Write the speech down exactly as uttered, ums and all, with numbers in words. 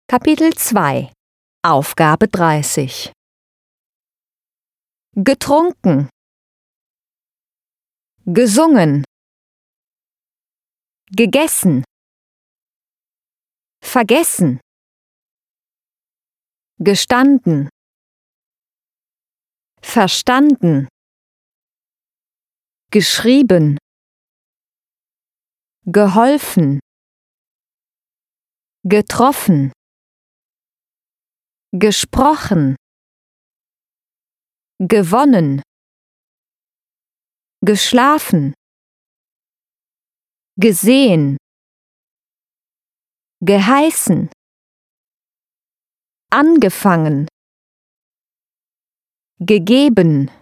Kapitel zwei. Aufgabe dreißig. Getrunken, gesungen, gegessen, vergessen, gestanden, verstanden, geschrieben, geholfen, getroffen, gesprochen, gewonnen, geschlafen, gesehen, geheißen, angefangen, gegeben,